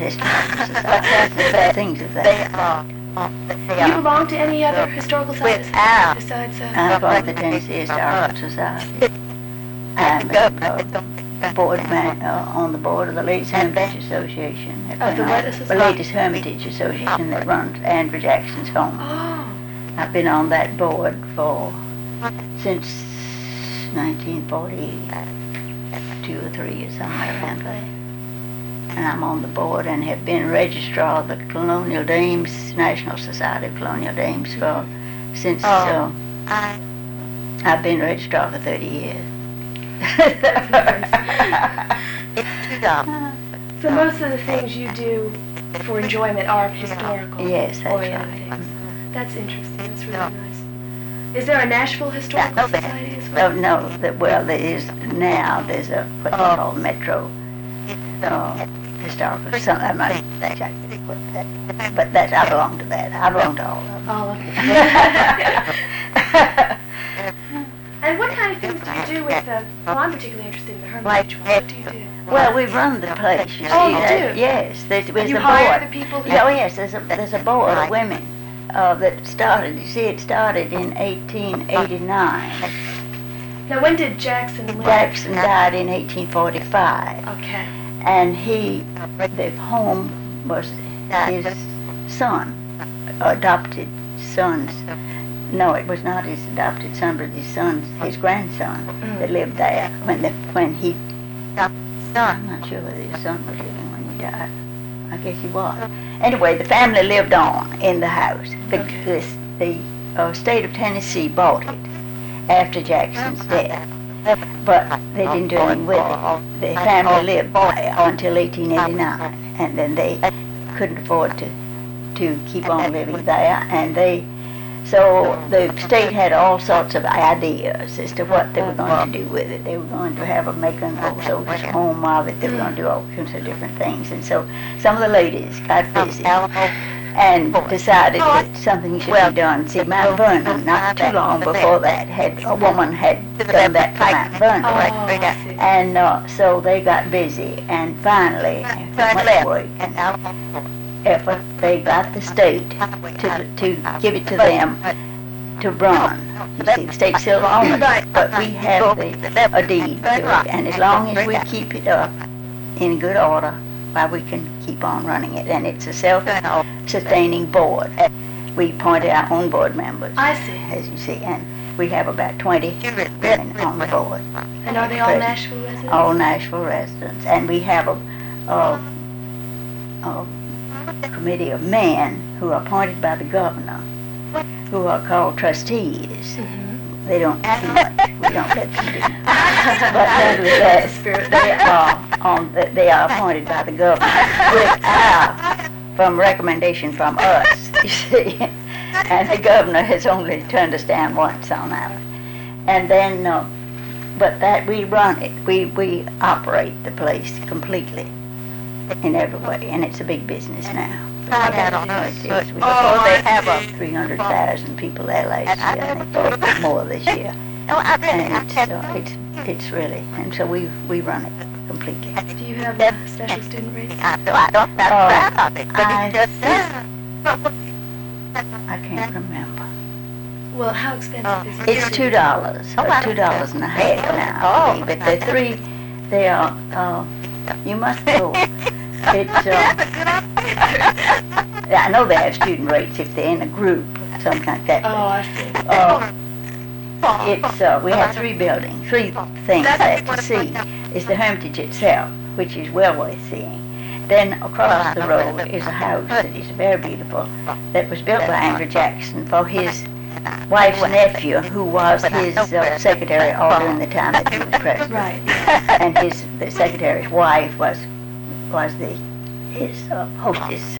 Historical Society. Things of that. Do you belong to any other historical societies besides? I'm part of the Tennessee Historical Society. I'm a board on the board of the Ladies Hermitage Association. The Ladies Hermitage Association that runs Andrew Jackson's home. Oh. I've been on that board since 1942 or 3 or somewhere around there. And I'm on the board and have been registrar of the Colonial Dames, National Society of Colonial Dames since I've been registrar for 30 years. So most of the things you do for enjoyment are historical. Yes, that's oriented right. things. That's interesting. That's really nice. Is there a Nashville Historical Society as well? No, well, there is now. There's what they call Metro Historical. I'm not exactly what that, but I belong to that. I belong to all of them. All of them. And what kind of things do you do with the? Well, I'm particularly interested in the Hermitage. What do you do? Well, we run the place. You see, you do? Yes, there's You a board. hire the people? Oh yes, there's a board of women that started. You see, it started in 1889. Now, when did Jackson live? Jackson died in 1845. Okay. And the home was his son, adopted son's. No, it was not his adopted son, but his grandson that lived there when he. I'm not sure whether his son was living when he died. I guess he was. Anyway, the family lived on in the house. The state of Tennessee bought it after Jackson's death. But they didn't do anything with it. The family lived there until 1889, and then they couldn't afford to keep on living there, and so the state had all sorts of ideas as to what they were going to do with it. They were going to make an old soldier's home of it. They were going to do all kinds of different things, and so some of the ladies got busy and decided that something should be done. See, Mount Vernon, not too long before that, a woman had done that for Mount Vernon. And so they got busy, and finally, after much work and effort, they got the state to give it to them to run. You see, the state still owns it, but we have a deed to it, and as long as we keep it up in good order, we can keep on running it, and it's a self-sustaining board. We appoint our own board members. I see. As you see, and we have about 20 women on the board. And are they all Nashville residents? All Nashville residents, and we have a committee of men who are appointed by the governor, who are called trustees. They don't do much. We don't let them do much. But nevertheless, they are appointed by the governor from recommendation from us, you see. And the governor has only turned us down once on that. And then, but that we run it. We operate the place completely in every way, and it's a big business now. They have 300,000 people there last year, and they thought more this year. And it's really, and so we run it completely. Do you have a special student rate? I can't remember. Well, how expensive is it? It's $2, or $2.50 now. But the three, they are. You must go. It's. I know they have student rates if they're in a group, something like that. Oh, I see. It's we have three buildings, three things there to see. Is the Hermitage itself, which is well worth seeing. Then across the road is a house that is very beautiful, that was built by Andrew Jackson for his wife's nephew, who was his secretary all during the time that he was president. Right. And the secretary's wife was his hostess.